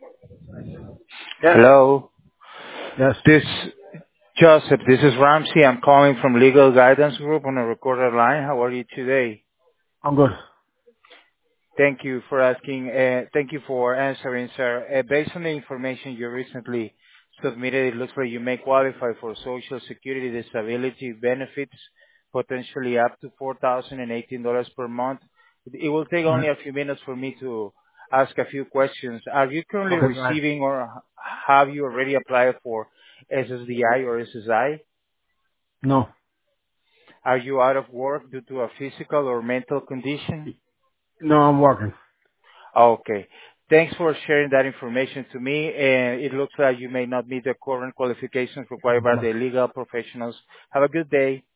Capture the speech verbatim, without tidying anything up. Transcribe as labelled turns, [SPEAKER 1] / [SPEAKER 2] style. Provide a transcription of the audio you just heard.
[SPEAKER 1] Yes.
[SPEAKER 2] Hello.
[SPEAKER 1] Yes.
[SPEAKER 2] This Joseph, this is Ramsey. I'm calling from Legal Guidance Group on a recorded line. How are you today?
[SPEAKER 1] I'm good.
[SPEAKER 2] Thank you for asking. Uh, thank you for answering, sir. Uh, based on the information you recently submitted, it looks like you may qualify for Social Security disability benefits, potentially up to four thousand eighteen dollars per month. It will take
[SPEAKER 1] Right.
[SPEAKER 2] only a few minutes for me to ask a few questions. Are you currently
[SPEAKER 1] Okay, go ahead.
[SPEAKER 2] receiving or have you already applied for S S D I or S S I?
[SPEAKER 1] No.
[SPEAKER 2] Are you out of work due to a physical or mental condition?
[SPEAKER 1] No, I'm working.
[SPEAKER 2] Okay. Thanks for sharing that information to me. And It looks like you may not meet the current qualifications required by
[SPEAKER 1] Bye-bye.
[SPEAKER 2] the legal professionals. Have a good day.